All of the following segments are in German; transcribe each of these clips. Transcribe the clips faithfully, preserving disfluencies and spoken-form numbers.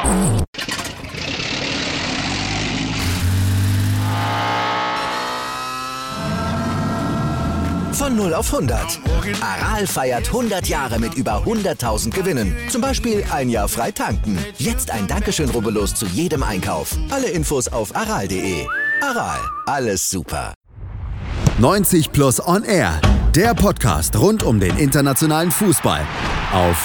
Von null auf hundert. Aral feiert hundert Jahre mit über hunderttausend Gewinnen. Zum Beispiel ein Jahr frei tanken. Jetzt ein Dankeschön, rubbellos zu jedem Einkauf. Alle Infos auf aral punkt de. Aral, alles super. neunzig Plus On Air. Der Podcast rund um den internationalen Fußball. Auf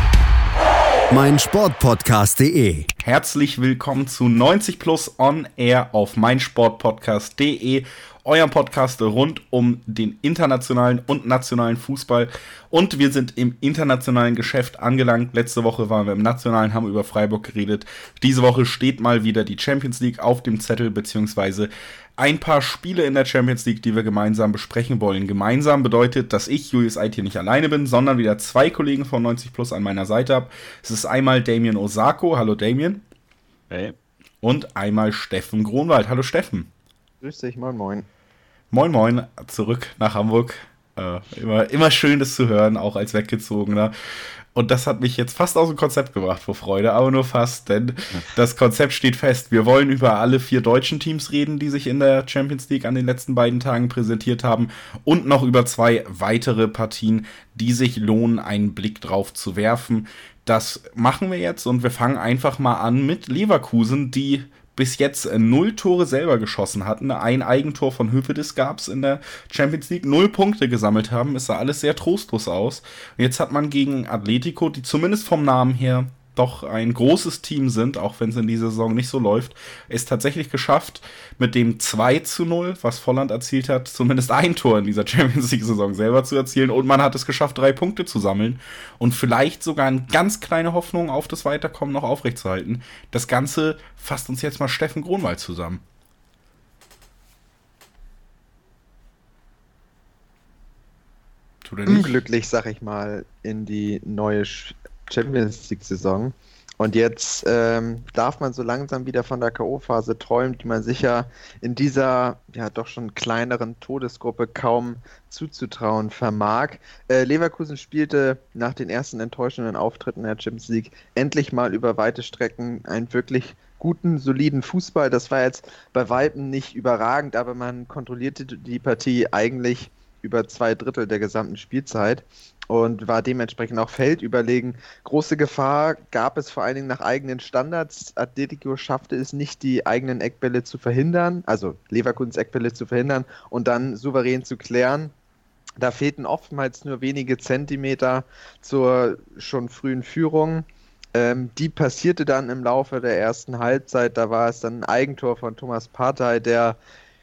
meinsportpodcast punkt de. Herzlich willkommen zu neunzig Plus On Air auf meinsportpodcast punkt de. Euer Podcast rund um den internationalen und nationalen Fußball. Und wir sind im internationalen Geschäft angelangt. Letzte Woche waren wir im nationalen, haben über Freiburg geredet. Diese Woche steht mal wieder die Champions League auf dem Zettel, beziehungsweise ein paar Spiele in der Champions League, die wir gemeinsam besprechen wollen. Gemeinsam bedeutet, dass ich, Julius Eid, hier nicht alleine bin, sondern wieder zwei Kollegen von neunzig Plus an meiner Seite habe. Es ist einmal Damien Osako. Hallo Damien. Hey. Und einmal Steffen Gronwald. Hallo Steffen. Grüß dich, moin moin. Moin Moin, zurück nach Hamburg. Äh, immer, immer schön, das zu hören, auch als Weggezogener. Und das hat mich jetzt fast aus dem Konzept gebracht vor Freude, aber nur fast, denn das Konzept steht fest. Wir wollen über alle vier deutschen Teams reden, die sich in der Champions League an den letzten beiden Tagen präsentiert haben und noch über zwei weitere Partien, die sich lohnen, einen Blick drauf zu werfen. Das machen wir jetzt und wir fangen einfach mal an mit Leverkusen, die bis jetzt null Tore selber geschossen hatten. Ein Eigentor von Hövedes gab es in der Champions League. Null Punkte gesammelt haben. Es sah alles sehr trostlos aus. Und jetzt hat man gegen Atletico, die zumindest vom Namen her doch ein großes Team sind, auch wenn es in dieser Saison nicht so läuft, es tatsächlich geschafft, mit dem zwei zu null, was Volland erzielt hat, zumindest ein Tor in dieser Champions League-Saison selber zu erzielen. Und man hat es geschafft, drei Punkte zu sammeln und vielleicht sogar eine ganz kleine Hoffnung auf das Weiterkommen noch aufrechtzuerhalten. Das Ganze fasst uns jetzt mal Steffen Gronwald zusammen. Tut er nicht? Unglücklich, sag ich mal, in die neue Champions League-Saison. Und jetzt ähm, darf man so langsam wieder von der K O-Phase träumen, die man sicher in dieser ja doch schon kleineren Todesgruppe kaum zuzutrauen vermag. Äh, Leverkusen spielte nach den ersten enttäuschenden Auftritten in der Champions League endlich mal über weite Strecken einen wirklich guten, soliden Fußball. Das war jetzt bei Weitem nicht überragend, aber man kontrollierte die Partie eigentlich über zwei Drittel der gesamten Spielzeit und war dementsprechend auch feldüberlegen. Große Gefahr gab es vor allen Dingen nach eigenen Standards. Atletico schaffte es nicht, die eigenen Eckbälle zu verhindern, also Leverkusens Eckbälle zu verhindern und dann souverän zu klären. Da fehlten oftmals nur wenige Zentimeter zur schon frühen Führung. Ähm, die passierte dann im Laufe der ersten Halbzeit. Da war es dann ein Eigentor von Thomas Partey, der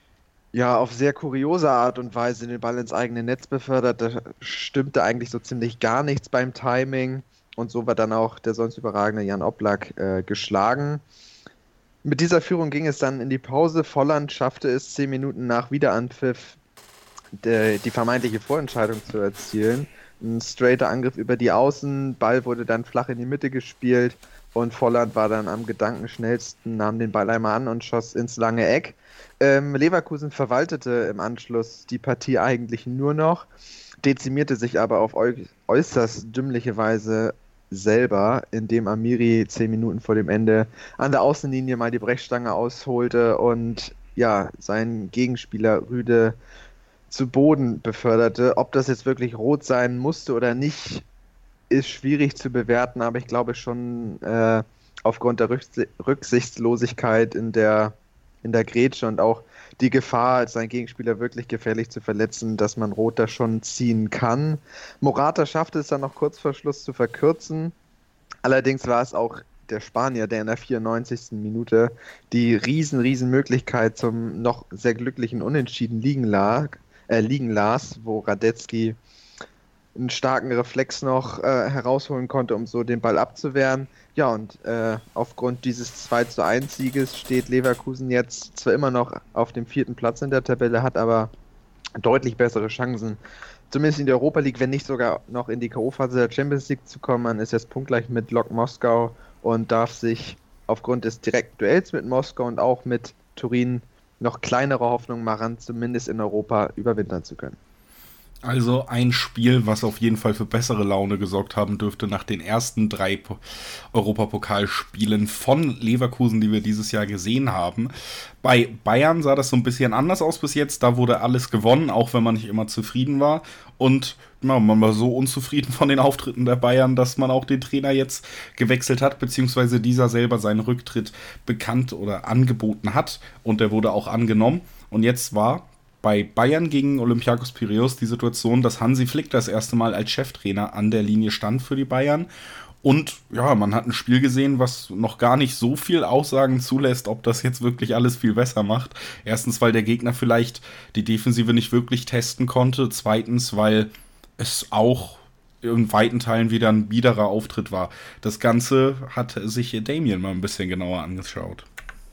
ja auf sehr kuriose Art und Weise den Ball ins eigene Netz befördert. Da stimmte eigentlich so ziemlich gar nichts beim Timing und so war dann auch der sonst überragende Jan Oblak äh, geschlagen. Mit dieser Führung ging es dann in die Pause. Volland schaffte es zehn Minuten nach Wiederanpfiff de, die vermeintliche Vorentscheidung zu erzielen. Ein straighter Angriff über die Außen, Ball wurde dann flach in die Mitte gespielt und Volland war dann am gedankenschnellsten, nahm den Ball einmal an und schoss ins lange Eck. Ähm, Leverkusen verwaltete im Anschluss die Partie eigentlich nur noch, dezimierte sich aber auf äu- äußerst dümmliche Weise selber, indem Amiri zehn Minuten vor dem Ende an der Außenlinie mal die Brechstange ausholte und ja, seinen Gegenspieler Rüde zu Boden beförderte. Ob das jetzt wirklich rot sein musste oder nicht, ist schwierig zu bewerten, aber ich glaube schon äh, aufgrund der Rücks- Rücksichtslosigkeit in der in der Grätsche und auch die Gefahr, seinen Gegenspieler wirklich gefährlich zu verletzen, dass man Rot da schon ziehen kann. Morata schaffte es dann noch kurz vor Schluss zu verkürzen. Allerdings war es auch der Spanier, der in der vierundneunzigsten Minute die riesen, riesen Möglichkeit zum noch sehr glücklichen Unentschieden liegen, lag, äh, liegen las, wo Radetzky einen starken Reflex noch äh, herausholen konnte, um so den Ball abzuwehren. Ja, und äh, aufgrund dieses zwei zu eins Sieges steht Leverkusen jetzt zwar immer noch auf dem vierten Platz in der Tabelle, hat aber deutlich bessere Chancen, zumindest in der Europa League, wenn nicht sogar noch in die K O-Phase der Champions League zu kommen. Man ist jetzt punktgleich mit Lok Moskau und darf sich aufgrund des direkten Duells mit Moskau und auch mit Turin noch kleinere Hoffnungen machen, zumindest in Europa überwintern zu können. Also ein Spiel, was auf jeden Fall für bessere Laune gesorgt haben dürfte nach den ersten drei Po- Europapokalspielen von Leverkusen, die wir dieses Jahr gesehen haben. Bei Bayern sah das so ein bisschen anders aus bis jetzt. Da wurde alles gewonnen, auch wenn man nicht immer zufrieden war. Und na, man war so unzufrieden von den Auftritten der Bayern, dass man auch den Trainer jetzt gewechselt hat, beziehungsweise dieser selber seinen Rücktritt bekannt oder angeboten hat. Und der wurde auch angenommen. Und jetzt war bei Bayern gegen Olympiakos Piräus die Situation, dass Hansi Flick das erste Mal als Cheftrainer an der Linie stand für die Bayern. Und ja, man hat ein Spiel gesehen, was noch gar nicht so viel Aussagen zulässt, ob das jetzt wirklich alles viel besser macht. Erstens, weil der Gegner vielleicht die Defensive nicht wirklich testen konnte. Zweitens, weil es auch in weiten Teilen wieder ein biederer Auftritt war. Das Ganze hat sich Damien mal ein bisschen genauer angeschaut.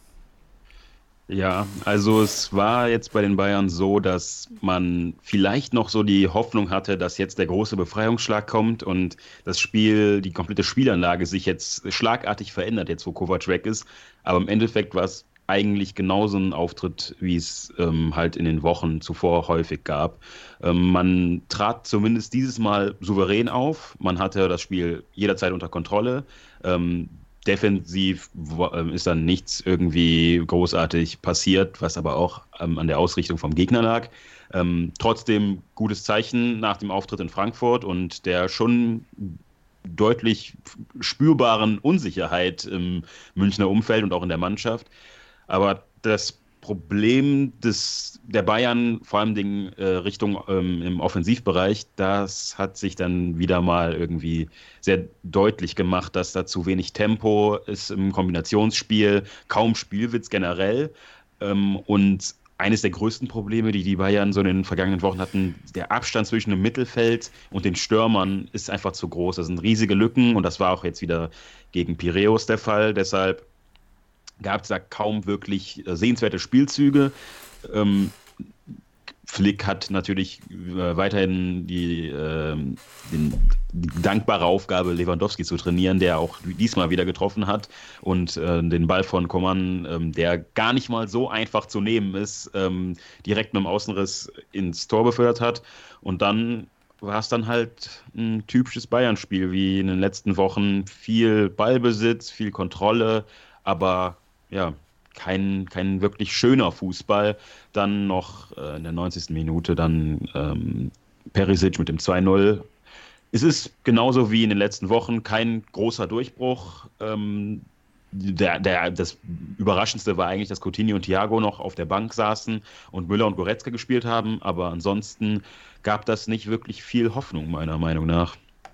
Ja, also es war jetzt bei den Bayern so, dass man vielleicht noch so die Hoffnung hatte, dass jetzt der große Befreiungsschlag kommt und das Spiel, die komplette Spielanlage sich jetzt schlagartig verändert, jetzt wo Kovac weg ist. Aber im Endeffekt war es eigentlich genauso ein Auftritt, wie es ähm, halt in den Wochen zuvor häufig gab. Ähm, man trat zumindest dieses Mal souverän auf. Man hatte das Spiel jederzeit unter Kontrolle. Ähm, Defensiv ist dann nichts irgendwie großartig passiert, was aber auch ähm, an der Ausrichtung vom Gegner lag. Ähm, trotzdem gutes Zeichen nach dem Auftritt in Frankfurt und der schon deutlich spürbaren Unsicherheit im Münchner Umfeld und auch in der Mannschaft. Aber das Problem des, der Bayern, vor allem in äh, Richtung ähm, im Offensivbereich, das hat sich dann wieder mal irgendwie sehr deutlich gemacht, dass da zu wenig Tempo ist im Kombinationsspiel, kaum Spielwitz generell. Ähm, und eines der größten Probleme, die die Bayern so in den vergangenen Wochen hatten, der Abstand zwischen dem Mittelfeld und den Stürmern ist einfach zu groß. Das sind riesige Lücken und das war auch jetzt wieder gegen Piräus der Fall. Deshalb gab es da kaum wirklich äh, sehenswerte Spielzüge. Ähm, Flick hat natürlich äh, weiterhin die, äh, den, die dankbare Aufgabe, Lewandowski zu trainieren, der auch diesmal wieder getroffen hat und äh, den Ball von Coman, ähm, der gar nicht mal so einfach zu nehmen ist, ähm, direkt mit dem Außenriss ins Tor befördert hat. Und dann war es dann halt ein typisches Bayern-Spiel, wie in den letzten Wochen. Viel Ballbesitz, viel Kontrolle, aber ja, kein, kein wirklich schöner Fußball. Dann noch äh, in der neunzigsten Minute dann ähm, Perisic mit dem zwei null. Es ist genauso wie in den letzten Wochen kein großer Durchbruch. Ähm, der, der, das Überraschendste war eigentlich, dass Coutinho und Thiago noch auf der Bank saßen und Müller und Goretzka gespielt haben. Aber ansonsten gab das nicht wirklich viel Hoffnung, meiner Meinung nach.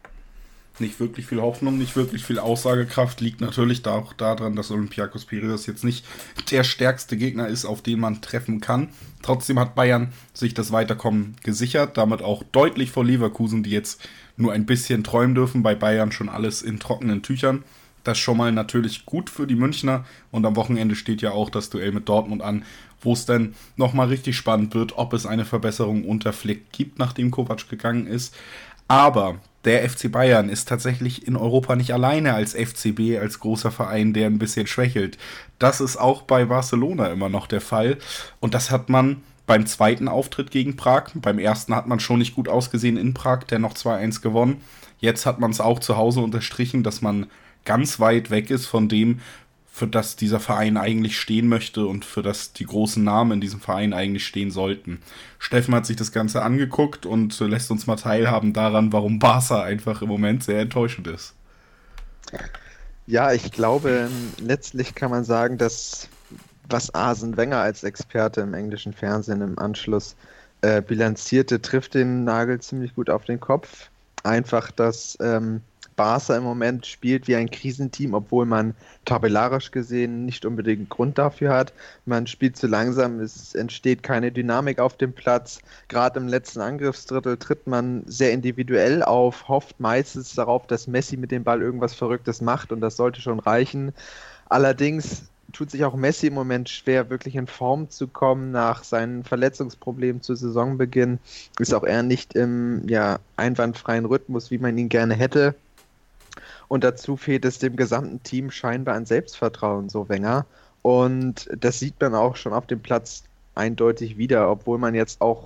Nicht wirklich viel Hoffnung, nicht wirklich viel Aussagekraft, liegt natürlich auch daran, dass Olympiakos Piräus jetzt nicht der stärkste Gegner ist, auf den man treffen kann. Trotzdem hat Bayern sich das Weiterkommen gesichert, damit auch deutlich vor Leverkusen, die jetzt nur ein bisschen träumen dürfen, bei Bayern schon alles in trockenen Tüchern. Das ist schon mal natürlich gut für die Münchner und am Wochenende steht ja auch das Duell mit Dortmund an, wo es dann nochmal richtig spannend wird, ob es eine Verbesserung unter Flick gibt, nachdem Kovac gegangen ist. Aber der F C Bayern ist tatsächlich in Europa nicht alleine als F C B, als großer Verein, der ein bisschen schwächelt. Das ist auch bei Barcelona immer noch der Fall. Und das hat man beim zweiten Auftritt gegen Prag. Beim ersten hat man schon nicht gut ausgesehen in Prag, der noch zwei eins gewonnen. Jetzt hat man es auch zu Hause unterstrichen, dass man ganz weit weg ist von dem, für das dieser Verein eigentlich stehen möchte und für das die großen Namen in diesem Verein eigentlich stehen sollten. Steffen hat sich das Ganze angeguckt und lässt uns mal teilhaben daran, warum Barca einfach im Moment sehr enttäuschend ist. Ja, ich glaube, letztlich kann man sagen, dass was Arsene Wenger als Experte im englischen Fernsehen im Anschluss äh, bilanzierte, trifft den Nagel ziemlich gut auf den Kopf. Einfach, dass ähm, Barca im Moment spielt wie ein Krisenteam, obwohl man tabellarisch gesehen nicht unbedingt Grund dafür hat. Man spielt zu langsam, es entsteht keine Dynamik auf dem Platz. Gerade im letzten Angriffsdrittel tritt man sehr individuell auf, hofft meistens darauf, dass Messi mit dem Ball irgendwas Verrücktes macht und das sollte schon reichen. Allerdings tut sich auch Messi im Moment schwer, wirklich in Form zu kommen nach seinen Verletzungsproblemen zu Saisonbeginn. Ist auch eher nicht im ja, einwandfreien Rhythmus, wie man ihn gerne hätte. Und dazu fehlt es dem gesamten Team scheinbar an Selbstvertrauen, so Wenger. Und das sieht man auch schon auf dem Platz eindeutig wieder, obwohl man jetzt auch äh,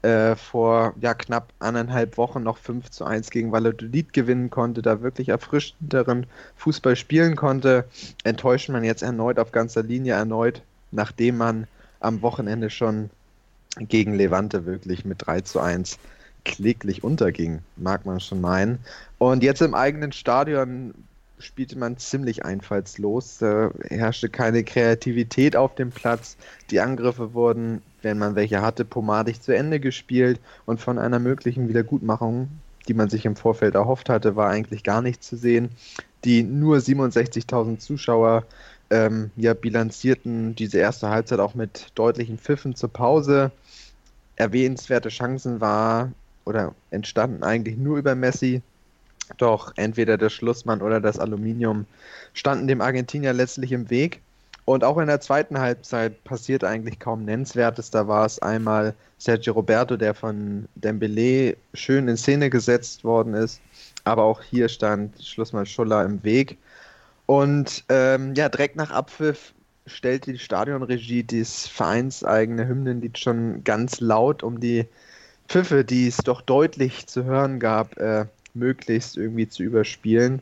äh, vor ja, knapp anderthalb Wochen noch fünf zu eins gegen Valladolid gewinnen konnte, da wirklich erfrischenderen Fußball spielen konnte, enttäuscht man jetzt erneut auf ganzer Linie erneut, nachdem man am Wochenende schon gegen Levante wirklich mit drei zu eins kläglich unterging, mag man schon meinen. Und jetzt im eigenen Stadion spielte man ziemlich einfallslos. Da herrschte keine Kreativität auf dem Platz. Die Angriffe wurden, wenn man welche hatte, pomadig zu Ende gespielt. Und von einer möglichen Wiedergutmachung, die man sich im Vorfeld erhofft hatte, war eigentlich gar nichts zu sehen. Die nur siebenundsechzigtausend Zuschauer ähm, ja, bilanzierten diese erste Halbzeit auch mit deutlichen Pfiffen zur Pause. Erwähnenswerte Chancen war oder entstanden eigentlich nur über Messi. Doch entweder der Schlussmann oder das Aluminium standen dem Argentinier letztlich im Weg. Und auch in der zweiten Halbzeit passiert eigentlich kaum Nennenswertes. Da war es einmal Sergio Roberto, der von Dembélé schön in Szene gesetzt worden ist. Aber auch hier stand Schlussmann Schuller im Weg. Und ähm, ja, direkt nach Abpfiff stellte die Stadionregie das vereinseigene Hymnenlied schon ganz laut, um die Pfiffe, die es doch deutlich zu hören gab, äh, möglichst irgendwie zu überspielen.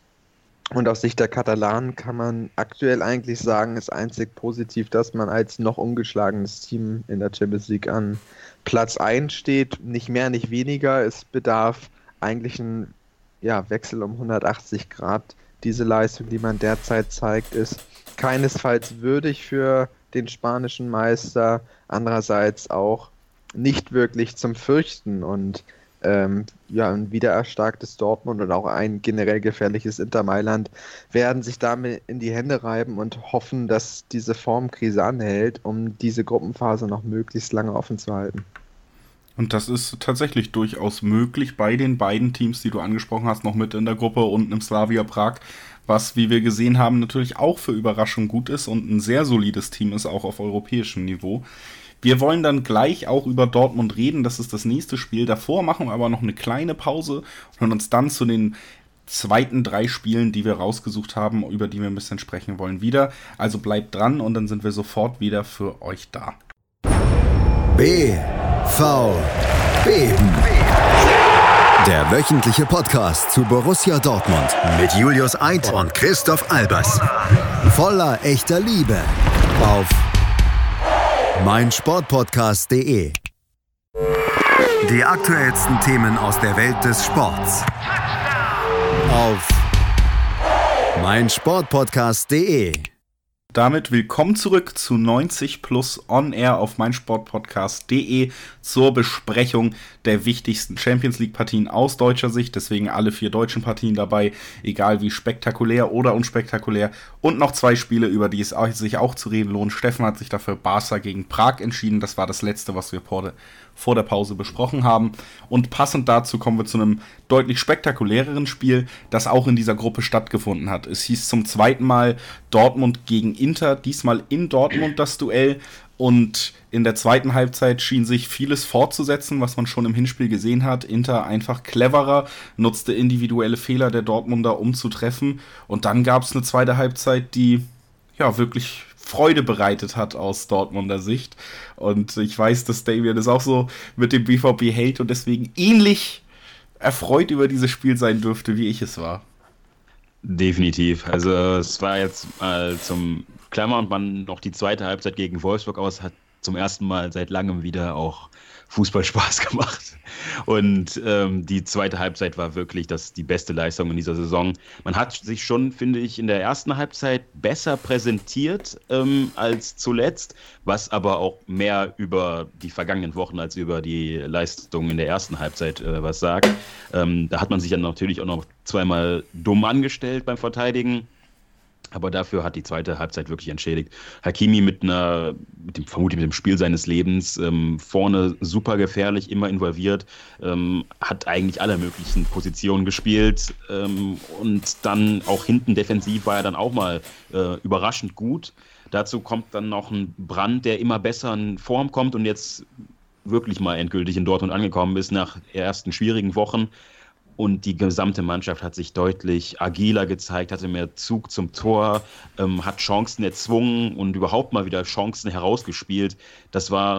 Und aus Sicht der Katalanen kann man aktuell eigentlich sagen, ist einzig positiv, dass man als noch ungeschlagenes Team in der Champions League an Platz eins steht. Nicht mehr, nicht weniger. Es bedarf eigentlich ein ja, Wechsel um hundertachtzig Grad. Diese Leistung, die man derzeit zeigt, ist keinesfalls würdig für den spanischen Meister. Andererseits auch nicht wirklich zum Fürchten. Und ähm, ja, ein wiedererstarktes Dortmund und auch ein generell gefährliches Inter Mailand werden sich damit in die Hände reiben und hoffen, dass diese Formkrise anhält, um diese Gruppenphase noch möglichst lange offen zu halten. Und das ist tatsächlich durchaus möglich bei den beiden Teams, die du angesprochen hast, noch mit in der Gruppe und im Slavia Prag, was, wie wir gesehen haben, natürlich auch für Überraschung gut ist und ein sehr solides Team ist, auch auf europäischem Niveau. Wir wollen dann gleich auch über Dortmund reden, das ist das nächste Spiel. Davor machen wir aber noch eine kleine Pause und hören uns dann zu den zweiten drei Spielen, die wir rausgesucht haben, über die wir ein bisschen sprechen wollen, wieder. Also bleibt dran und dann sind wir sofort wieder für euch da. B V Beben. Der wöchentliche Podcast zu Borussia Dortmund mit Julius Eid und Christoph Albers. Voller echter Liebe auf meinsportpodcast punkt de. Die aktuellsten Themen aus der Welt des Sports auf meinsportpodcast punkt de. Damit willkommen zurück zu neunzig plus On Air auf meinsportpodcast punkt de zur Besprechung der wichtigsten Champions League Partien aus deutscher Sicht. Deswegen alle vier deutschen Partien dabei, egal wie spektakulär oder unspektakulär. Und noch zwei Spiele, über die es sich auch zu reden lohnt. Steffen hat sich dafür Barca gegen Prag entschieden. Das war das letzte, was wir vor der Pause besprochen haben. Und passend dazu kommen wir zu einem deutlich spektakuläreren Spiel, das auch in dieser Gruppe stattgefunden hat. Es hieß zum zweiten Mal Dortmund gegen Inter, diesmal in Dortmund das Duell. Und in der zweiten Halbzeit schien sich vieles fortzusetzen, was man schon im Hinspiel gesehen hat. Inter einfach cleverer, nutzte individuelle Fehler der Dortmunder, um zu treffen. Und dann gab es eine zweite Halbzeit, die ja wirklich Freude bereitet hat aus Dortmunder Sicht. Und ich weiß, dass Damien es auch so mit dem B V B hält und deswegen ähnlich erfreut über dieses Spiel sein dürfte, wie ich es war. Definitiv. Also es war jetzt mal zum Klammern man noch die zweite Halbzeit gegen Wolfsburg aus, hat zum ersten Mal seit langem wieder auch Fußball Spaß gemacht. Und ähm, die zweite Halbzeit war wirklich das, die beste Leistung in dieser Saison. Man hat sich schon, finde ich, in der ersten Halbzeit besser präsentiert ähm, als zuletzt, was aber auch mehr über die vergangenen Wochen als über die Leistung in der ersten Halbzeit äh, was sagt. Ähm, da hat man sich dann natürlich auch noch zweimal dumm angestellt beim Verteidigen. Aber dafür hat die zweite Halbzeit wirklich entschädigt. Hakimi mit einer, mit dem, vermutlich mit dem Spiel seines Lebens, ähm, vorne super gefährlich, immer involviert, ähm, hat eigentlich alle möglichen Positionen gespielt ähm, und dann auch hinten defensiv war er dann auch mal äh, überraschend gut. Dazu kommt dann noch ein Brandt, der immer besser in Form kommt und jetzt wirklich mal endgültig in Dortmund angekommen ist nach ersten schwierigen Wochen. Und die gesamte Mannschaft hat sich deutlich agiler gezeigt, hatte mehr Zug zum Tor, ähm, hat Chancen erzwungen und überhaupt mal wieder Chancen herausgespielt. Das war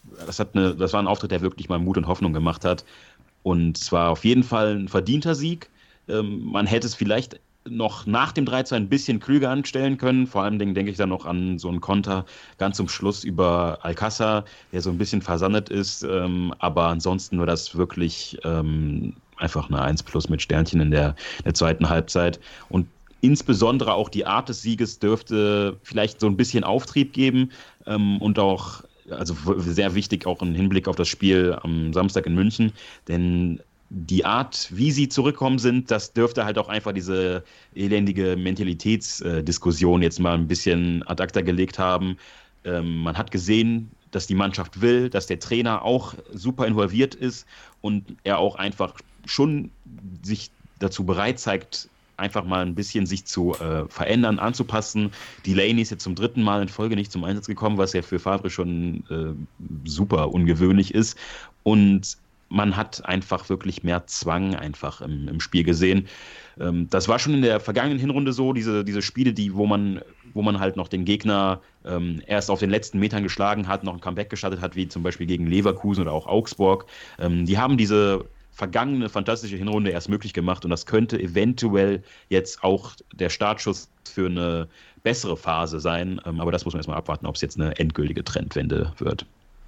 das, hat eine, das war ein Auftritt, der wirklich mal Mut und Hoffnung gemacht hat. Und es war auf jeden Fall ein verdienter Sieg. Ähm, man hätte es vielleicht noch nach dem drei zu ein bisschen klüger anstellen können. Vor allem denke ich dann noch an so einen Konter ganz zum Schluss über Alcázar, der so ein bisschen versandet ist. Ähm, aber ansonsten war das wirklich ähm, einfach eine eins plus mit Sternchen in der, der zweiten Halbzeit. Und insbesondere auch die Art des Sieges dürfte vielleicht so ein bisschen Auftrieb geben ähm, und auch, also sehr wichtig auch im Hinblick auf das Spiel am Samstag in München, denn die Art, wie sie zurückkommen sind, das dürfte halt auch einfach diese elendige Mentalitätsdiskussion jetzt mal ein bisschen ad acta gelegt haben. Ähm, man hat gesehen, dass die Mannschaft will, dass der Trainer auch super involviert ist und er auch einfach schon sich dazu bereit zeigt, einfach mal ein bisschen sich zu äh, verändern, anzupassen. Delaney ist jetzt zum dritten Mal in Folge nicht zum Einsatz gekommen, was ja für Favre schon äh, super ungewöhnlich ist. Und man hat einfach wirklich mehr Zwang einfach im, im Spiel gesehen. Ähm, das war schon in der vergangenen Hinrunde so, diese, diese Spiele, die, wo man, wo man halt noch den Gegner ähm, erst auf den letzten Metern geschlagen hat, noch ein Comeback gestartet hat, wie zum Beispiel gegen Leverkusen oder auch Augsburg. Ähm, die haben diese vergangene fantastische Hinrunde erst möglich gemacht und das könnte eventuell jetzt auch der Startschuss für eine bessere Phase sein. Ähm, aber das muss man erstmal abwarten, ob es jetzt eine endgültige Trendwende wird.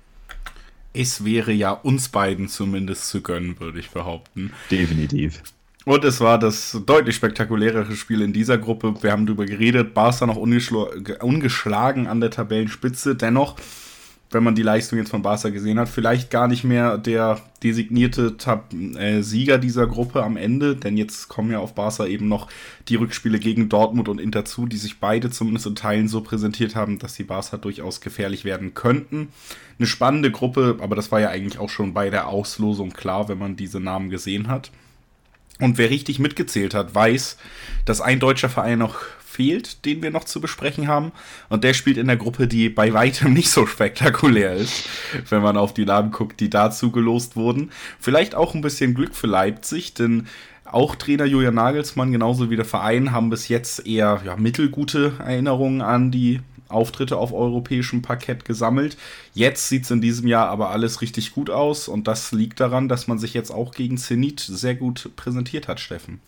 Es wäre ja uns beiden zumindest zu gönnen, würde ich behaupten. Definitiv. Und es war das deutlich spektakulärere Spiel in dieser Gruppe. Wir haben darüber geredet, Barca noch ungeschlagen an der Tabellenspitze. Dennoch, wenn man die Leistung jetzt von Barca gesehen hat, vielleicht gar nicht mehr der designierte Tab- äh, Sieger dieser Gruppe am Ende, denn jetzt kommen ja auf Barca eben noch die Rückspiele gegen Dortmund und Inter zu, die sich beide zumindest in Teilen so präsentiert haben, dass die Barca durchaus gefährlich werden könnten. Eine spannende Gruppe, aber das war ja eigentlich auch schon bei der Auslosung klar, wenn man diese Namen gesehen hat. Und wer richtig mitgezählt hat, weiß, dass ein deutscher Verein noch fehlt, den wir noch zu besprechen haben. Und der spielt in der Gruppe, die bei weitem nicht so spektakulär ist, wenn man auf die Namen guckt, die dazu gelost wurden. Vielleicht auch ein bisschen Glück für Leipzig, denn auch Trainer Julian Nagelsmann, genauso wie der Verein, haben bis jetzt eher ja, mittelgute Erinnerungen an die Auftritte auf europäischem Parkett gesammelt. Jetzt sieht es in diesem Jahr aber alles richtig gut aus und das liegt daran, dass man sich jetzt auch gegen Zenit sehr gut präsentiert hat, Steffen.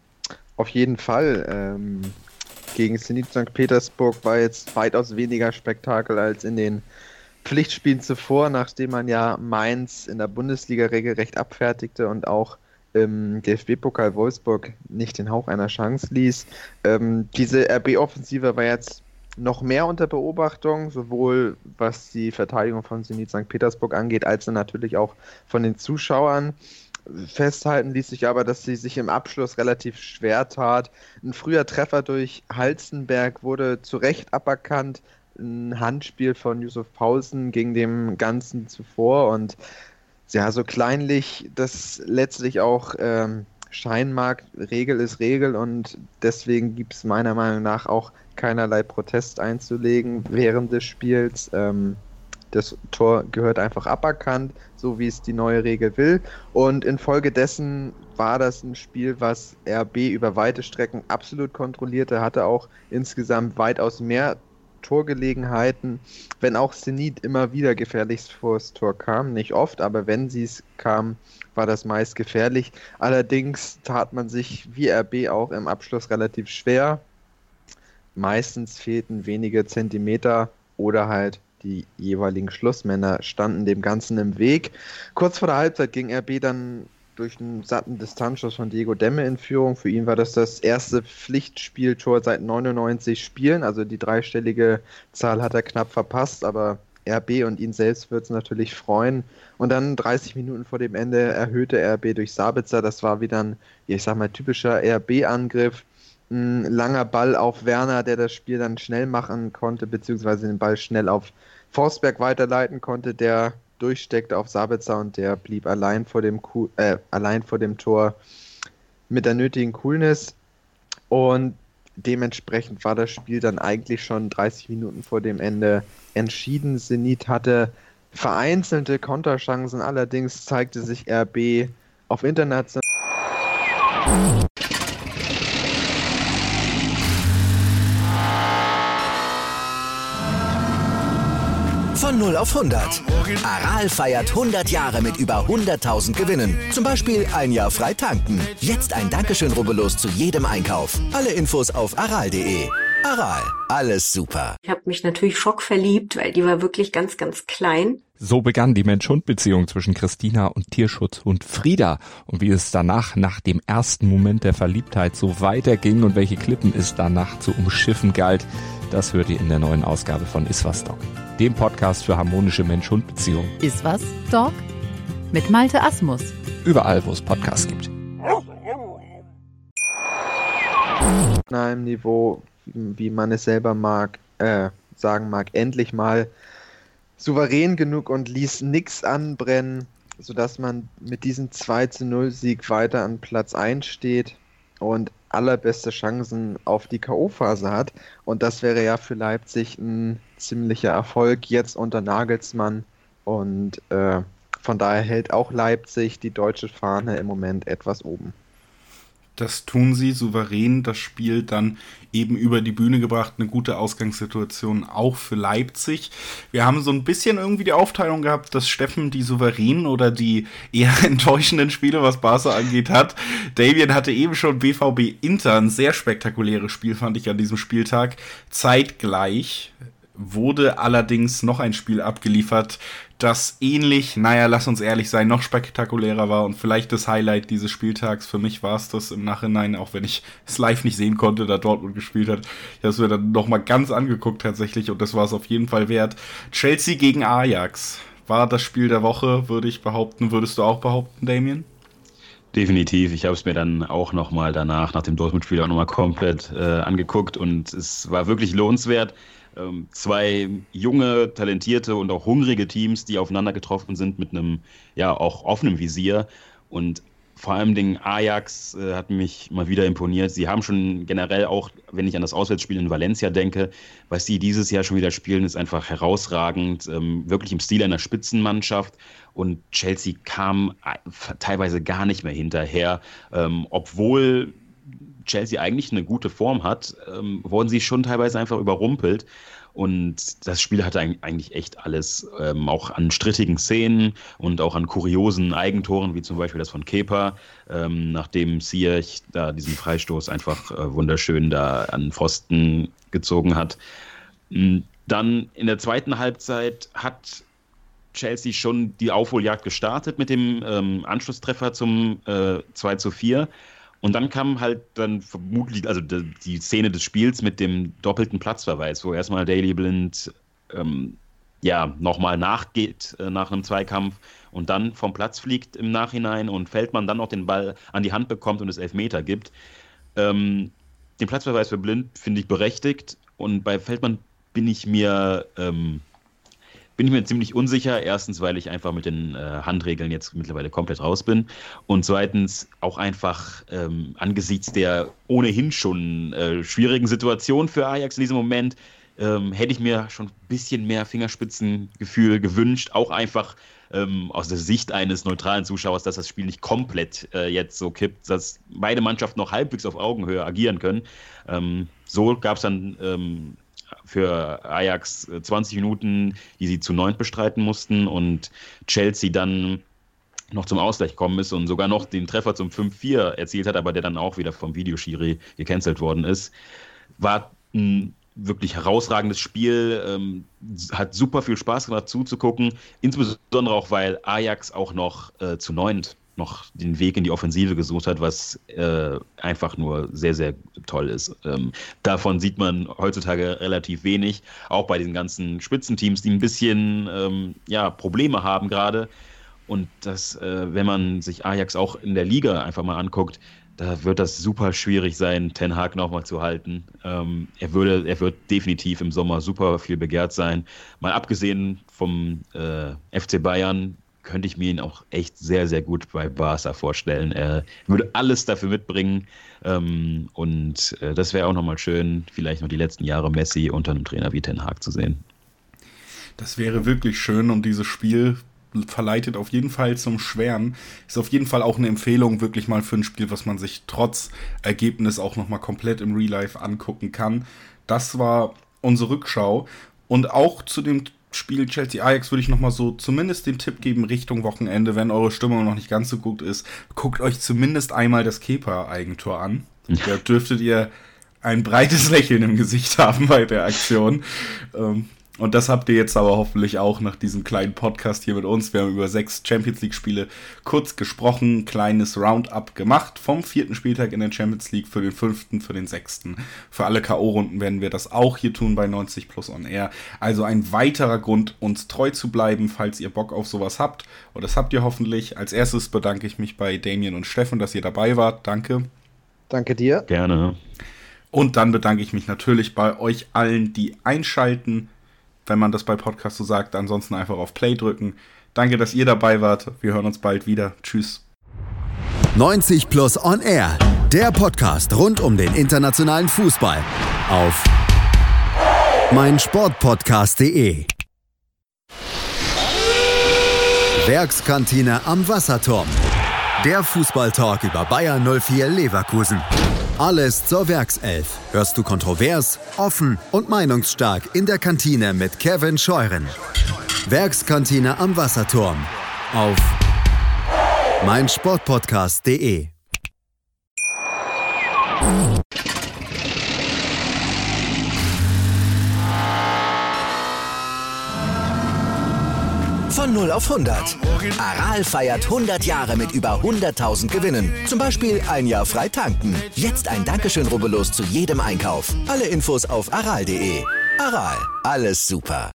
Auf jeden Fall. Ähm, gegen Zenit Sankt Petersburg war jetzt weitaus weniger Spektakel als in den Pflichtspielen zuvor, nachdem man ja Mainz in der Bundesliga regelrecht abfertigte und auch im D F B-Pokal Wolfsburg nicht den Hauch einer Chance ließ. Ähm, diese R B-Offensive war jetzt noch mehr unter Beobachtung, sowohl was die Verteidigung von Zenit Sankt Petersburg angeht, als dann natürlich auch von den Zuschauern. Festhalten ließ sich aber, dass sie sich im Abschluss relativ schwer tat. Ein früher Treffer durch Halstenberg wurde zu Recht aberkannt. Ein Handspiel von Yusuf Paulsen ging dem Ganzen zuvor und ja, so kleinlich das letztlich auch ähm, scheinen mag, Regel ist Regel und deswegen gibt es meiner Meinung nach auch keinerlei Protest einzulegen während des Spiels. Ähm, das Tor gehört einfach aberkannt, so wie es die neue Regel will. Und infolgedessen war das ein Spiel, was R B über weite Strecken absolut kontrollierte, hatte auch insgesamt weitaus mehr Torgelegenheiten, wenn auch Zenit immer wieder gefährlichst vors Tor kam. Nicht oft, aber wenn sie es kam, war das meist gefährlich. Allerdings tat man sich wie R B auch im Abschluss relativ schwer. Meistens fehlten wenige Zentimeter oder halt die jeweiligen Schlussmänner standen dem Ganzen im Weg. Kurz vor der Halbzeit ging R B dann durch einen satten Distanzschuss von Diego Demme in Führung. Für ihn war das das erste Pflichtspieltor seit neunundneunzig Spielen, also die dreistellige Zahl hat er knapp verpasst, aber R B und ihn selbst wird es natürlich freuen. Und dann dreißig Minuten vor dem Ende erhöhte R B durch Sabitzer. Das war wieder ein, ich sag mal, typischer R B-Angriff. Ein langer Ball auf Werner, der das Spiel dann schnell machen konnte, beziehungsweise den Ball schnell auf Forsberg weiterleiten konnte, der durchsteckte auf Sabitzer und der blieb allein vor dem Ku- äh, allein vor dem Tor mit der nötigen Coolness. Und dementsprechend war das Spiel dann eigentlich schon dreißig Minuten vor dem Ende entschieden. Zenit hatte vereinzelte Konterchancen, allerdings zeigte sich R B auf international. Von null auf hundert. Aral feiert hundert Jahre mit über hunderttausend Gewinnen. Zum Beispiel ein Jahr frei tanken. Jetzt ein Dankeschön, rubbellos zu jedem Einkauf. Alle Infos auf aral punkt de. Aral, alles super. Ich habe mich natürlich schockverliebt, weil die war wirklich ganz, ganz klein. So begann die Mensch-Hund-Beziehung zwischen Christina und Tierschutzhund Frieda. Und wie es danach, nach dem ersten Moment der Verliebtheit, so weiterging und welche Klippen es danach zu umschiffen galt, das hört ihr in der neuen Ausgabe von Iswas Dog, dem Podcast für harmonische Mensch-Hund-Beziehungen. Iswas Dog mit Malte Asmus. Überall, wo es Podcasts gibt. Auf einem Niveau, wie man es selber mag, äh, sagen mag, endlich mal souverän genug und ließ nichts anbrennen, sodass man mit diesem zwei zu null Sieg weiter an Platz eins steht und allerbeste Chancen auf die K O-Phase hat. Und das wäre ja für Leipzig ein ziemlicher Erfolg jetzt unter Nagelsmann. Und äh, von daher hält auch Leipzig die deutsche Fahne im Moment etwas oben. Das tun sie souverän, das Spiel dann eben über die Bühne gebracht, eine gute Ausgangssituation auch für Leipzig. Wir haben so ein bisschen irgendwie die Aufteilung gehabt, dass Steffen die souveränen oder die eher enttäuschenden Spiele, was Barca angeht, hat. Damien hatte eben schon B V B Inter, ein sehr spektakuläres Spiel, fand ich an diesem Spieltag. Zeitgleich wurde allerdings noch ein Spiel abgeliefert, das ähnlich, naja, lass uns ehrlich sein, noch spektakulärer war und vielleicht das Highlight dieses Spieltags. Für mich war es das im Nachhinein, auch wenn ich es live nicht sehen konnte, da Dortmund gespielt hat. Ich habe es mir dann nochmal ganz angeguckt tatsächlich und das war es auf jeden Fall wert. Chelsea gegen Ajax war das Spiel der Woche, würde ich behaupten. Würdest du auch behaupten, Damien? Definitiv. Ich habe es mir dann auch nochmal danach, nach dem Dortmund-Spiel auch nochmal komplett äh, angeguckt und es war wirklich lohnenswert. Ähm, zwei junge, talentierte und auch hungrige Teams, die aufeinander getroffen sind mit einem, ja, auch offenen Visier. Und vor allem den Ajax äh, hat mich mal wieder imponiert. Sie haben schon generell auch, wenn ich an das Auswärtsspiel in Valencia denke, was sie dieses Jahr schon wieder spielen, ist einfach herausragend. Ähm, wirklich im Stil einer Spitzenmannschaft. Und Chelsea kam teilweise gar nicht mehr hinterher, ähm, obwohl Chelsea eigentlich eine gute Form hat, ähm, wurden sie schon teilweise einfach überrumpelt. Und das Spiel hatte eigentlich echt alles, ähm, auch an strittigen Szenen und auch an kuriosen Eigentoren, wie zum Beispiel das von Kepa, ähm, nachdem Ziyech da diesen Freistoß einfach äh, wunderschön da an Pfosten gezogen hat. Dann in der zweiten Halbzeit hat Chelsea schon die Aufholjagd gestartet mit dem ähm, Anschlusstreffer zum äh, zwei zu vier. Und dann kam halt dann vermutlich, also die, die Szene des Spiels mit dem doppelten Platzverweis, wo erstmal Daley Blind ähm, ja, nochmal nachgeht äh, nach einem Zweikampf und dann vom Platz fliegt im Nachhinein und Feldmann dann noch den Ball an die Hand bekommt und es Elfmeter gibt. Ähm, den Platzverweis für Blind finde ich berechtigt und bei Feldmann bin ich mir... Ähm, bin ich mir ziemlich unsicher. Erstens, weil ich einfach mit den äh, Handregeln jetzt mittlerweile komplett raus bin. Und zweitens auch einfach ähm, angesichts der ohnehin schon äh, schwierigen Situation für Ajax in diesem Moment, ähm, hätte ich mir schon ein bisschen mehr Fingerspitzengefühl gewünscht. Auch einfach ähm, aus der Sicht eines neutralen Zuschauers, dass das Spiel nicht komplett äh, jetzt so kippt, dass beide Mannschaften noch halbwegs auf Augenhöhe agieren können. Ähm, so gab es dann... Ähm, für Ajax zwanzig Minuten, die sie zu neunt bestreiten mussten und Chelsea dann noch zum Ausgleich gekommen ist und sogar noch den Treffer zum fünf vier erzielt hat, aber der dann auch wieder vom Videoschiri gecancelt worden ist. War ein wirklich herausragendes Spiel, ähm, hat super viel Spaß gemacht zuzugucken, insbesondere auch, weil Ajax auch noch äh, zu neunt noch den Weg in die Offensive gesucht hat, was äh, einfach nur sehr, sehr toll ist. Ähm, davon sieht man heutzutage relativ wenig, auch bei den ganzen Spitzenteams, die ein bisschen ähm, ja, Probleme haben gerade. Und das, äh, wenn man sich Ajax auch in der Liga einfach mal anguckt, da wird das super schwierig sein, Ten Hag nochmal zu halten. Ähm, er, würde, er wird definitiv im Sommer super viel begehrt sein. Mal abgesehen vom äh, F C Bayern, könnte ich mir ihn auch echt sehr, sehr gut bei Barca vorstellen. Er würde alles dafür mitbringen ähm, und äh, das wäre auch nochmal schön, vielleicht noch die letzten Jahre Messi unter einem Trainer wie Ten Hag zu sehen. Das wäre wirklich schön und dieses Spiel verleitet auf jeden Fall zum Schwärmen. Ist auf jeden Fall auch eine Empfehlung wirklich mal für ein Spiel, was man sich trotz Ergebnis auch nochmal komplett im Real Life angucken kann. Das war unsere Rückschau und auch zu dem Spiel Chelsea-Ajax würde ich nochmal so zumindest den Tipp geben Richtung Wochenende, wenn eure Stimmung noch nicht ganz so gut ist. Guckt euch zumindest einmal das Kepa-Eigentor an. Da dürftet ihr ein breites Lächeln im Gesicht haben bei der Aktion. Ähm, Und das habt ihr jetzt aber hoffentlich auch nach diesem kleinen Podcast hier mit uns. Wir haben über sechs Champions-League-Spiele kurz gesprochen, kleines Roundup gemacht vom vierten Spieltag in der Champions League für den fünften, für den sechsten. Für alle K O-Runden werden wir das auch hier tun bei neunzig Plus On Air. Also ein weiterer Grund, uns treu zu bleiben, falls ihr Bock auf sowas habt. Und das habt ihr hoffentlich. Als erstes bedanke ich mich bei Damien und Steffen, dass ihr dabei wart. Danke. Danke dir. Gerne. Und dann bedanke ich mich natürlich bei euch allen, die einschalten, wenn man das bei Podcasts so sagt. Ansonsten einfach auf Play drücken. Danke, dass ihr dabei wart. Wir hören uns bald wieder. Tschüss. neunzig Plus On Air, der Podcast rund um den internationalen Fußball auf meinsportpodcast punkt de. Werkskantine am Wasserturm. Der Fußballtalk über Bayern null vier Leverkusen. Alles zur Werkself. Hörst du kontrovers, offen und meinungsstark in der Kantine mit Kevin Scheuren. Werkskantine am Wasserturm auf meinsportpodcast punkt de. Von null auf hundert. Aral feiert hundert Jahre mit über hunderttausend Gewinnen. Zum Beispiel ein Jahr frei tanken. Jetzt ein Dankeschön, rubbellos zu jedem Einkauf. Alle Infos auf aral punkt de. Aral, alles super.